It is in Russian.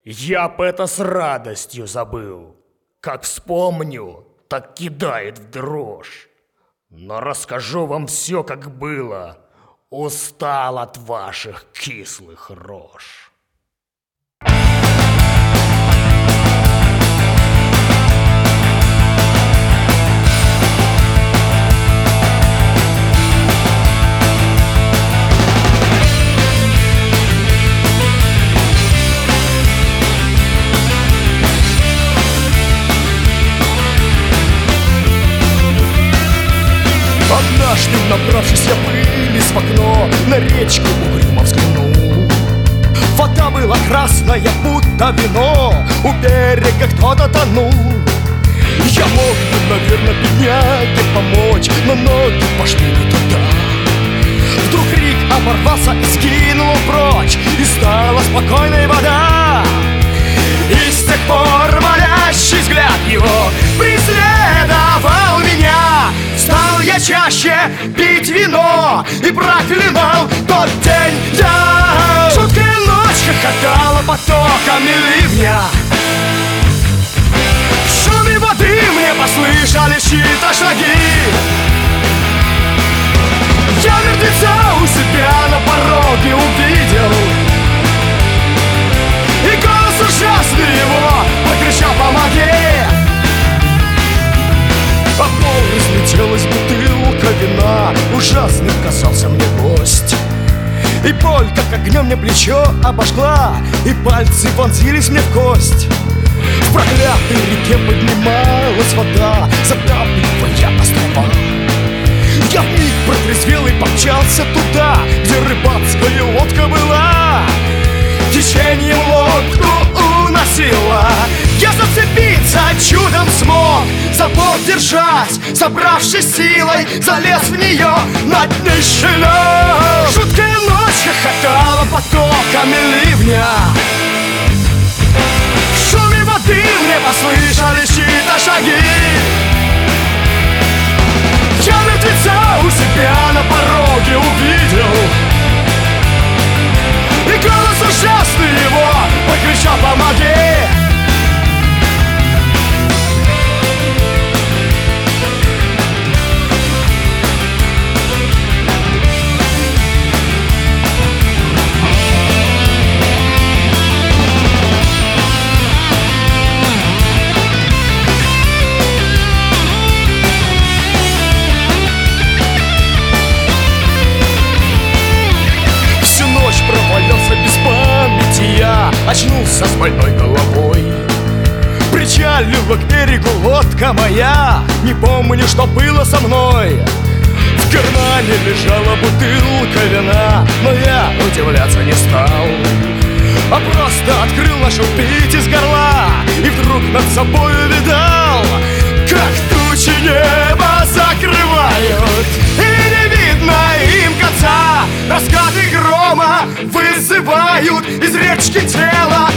Я б это с радостью забыл. Как вспомню, так кидает в дрожь. Но расскажу вам все, как было. Устал от ваших кислых рож. Однажды, набравшись я пылись в окно, на речку угрюмо взглянул. Вода была красная, будто вино, у берега кто-то тонул. Я мог бы, наверное, бедняге помочь, но ноги пошли не туда. Вдруг крик оборвался и скинул прочь, и стала спокойной вода. И с тех пор молящий взгляд его преследовал меня. Стал я чаще пить вино и проклинал тот день. Я жуткая ночь хохотала потоками ливня. В шуме воды мне послышались чьи-то шаги. Я мертвеца у себя на пороге увидел, и голос ужасный его прокричал: помоги! А пол разлетелась бутылка вина, ужасным казался мне гость. И боль, как огнем мне плечо обожгла, и пальцы вонзились мне в кость. В проклятой реке поднималась вода, затапливая острова. Я вмиг протрезвел и помчался туда, где рыбацкая лодка была. Течением лодку уносило, я зацепиться чудом смог. За борт держась, собравшись силой, залез в нее на дне щелёг. Жуткая ночь хохотала потоками ливня. В шуме воды мне послышались чьи-то шаги. Я мертвеца у себя на пороге увидел, и голос ужасный его прокричал: помоги! Провалился без памяти я, очнулся с больной головой. Причалила к берегу лодка моя, не помню, что было со мной. В кармане лежала бутылка вина, но я удивляться не стал, а просто открыл, начал пить из горла, и вдруг над собой увидал, как тучи небо закрывают, и не видно им конца. Раскаты грома вызывают из речки тело